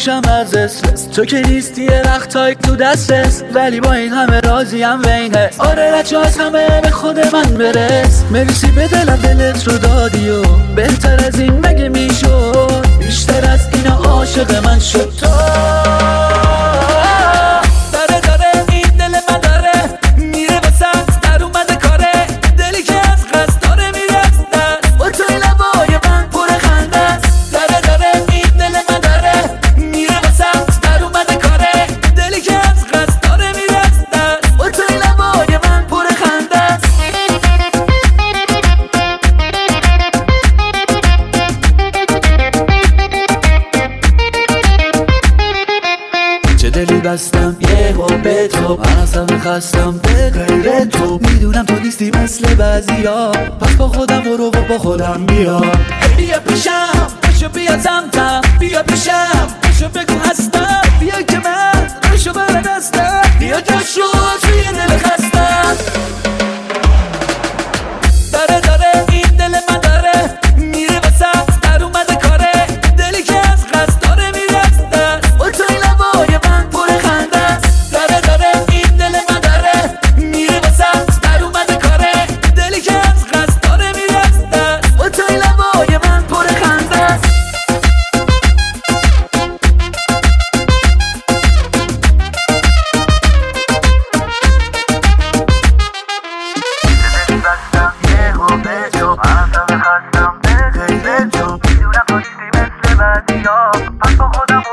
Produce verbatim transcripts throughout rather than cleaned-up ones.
میشم از استرس. تو که نیستی یه وقتایی تو دسترس، ولی با این همه راضیم و این حس. آره رچه از همه به خود من برس. مریسی به دلم دلت رو دادی و بهتر از این مگه میشد؟ بیشتر از اینا عاشق من شد تو. داره داره این دل من داره میره وسط در اومده کاره. دلی که از قصد داره میره از دست و توی لبای من پر خنده است. داره داره این دل من داره میره وسط در اومده کاره. دلی که از قصد داره میره از دست و توی لبای من پر خنده است. چه دلی بستم یه و به تو، من اصلا خستم به غیر تو. میدونم تو نیستی مثل بعضیا، پس با خودم برو و با خودم بیا. بیا پیشم بشو بیا سمتم، بیا پیشم بشو بگو هستم. بیا که من بشو بر دستم، بیا جاشو توی دل خستم. داره داره این دل من داره میره وسط در اومده کاره. دلی که از قصد داره میره از دست و توی لبای من پر خنده است. داره داره این دل من داره میره وسط در اومده کاره. دلی که از قصد داره میره از دست و توی لبای من پر خنده است.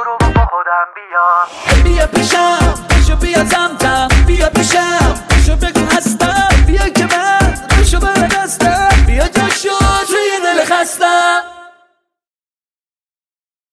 بیا پیشم بشو بیا سمتم، بیا پیشم بشو بگو